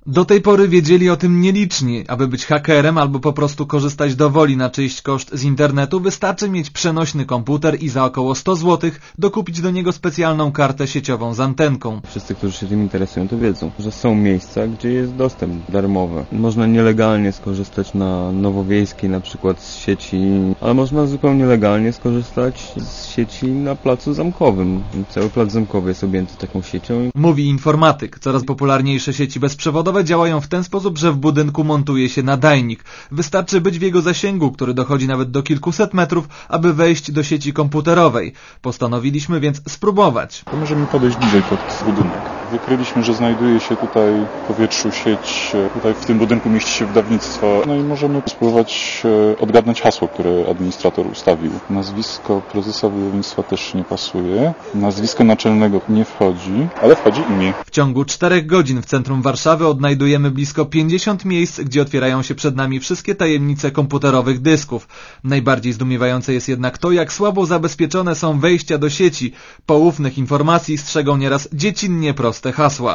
Do tej pory wiedzieli o tym nieliczni. Aby być hakerem albo po prostu korzystać dowoli na czyjś koszt z internetu, wystarczy mieć przenośny komputer i za około 100 zł dokupić do niego specjalną kartę sieciową z antenką. Wszyscy, którzy się tym interesują, to wiedzą, że są miejsca, gdzie jest dostęp darmowy. Można nielegalnie skorzystać na Nowowiejskiej na przykład z sieci, ale można zupełnie legalnie skorzystać z sieci na Placu Zamkowym. Cały Plac Zamkowy jest objęty taką siecią. Mówi informatyk. Coraz popularniejsze sieci bezprzewodowe działają w ten sposób, że w budynku montuje się nadajnik. Wystarczy być w jego zasięgu, który dochodzi nawet do kilkuset metrów, aby wejść do sieci komputerowej. Postanowiliśmy więc spróbować. To możemy podejść bliżej pod budynek. Wykryliśmy, że znajduje się tutaj w powietrzu sieć, tutaj w tym budynku mieści się wydawnictwo. No i możemy spróbować odgadnąć hasło, które administrator ustawił. Nazwisko prezesa wydawnictwa też nie pasuje. Nazwisko naczelnego nie wchodzi, ale wchodzi imię. W ciągu 4 godzin w centrum Warszawy odnajdujemy blisko 50 miejsc, gdzie otwierają się przed nami wszystkie tajemnice komputerowych dysków. Najbardziej zdumiewające jest jednak to, jak słabo zabezpieczone są wejścia do sieci. Poufnych informacji strzegą nieraz dziecinnie proste hasła.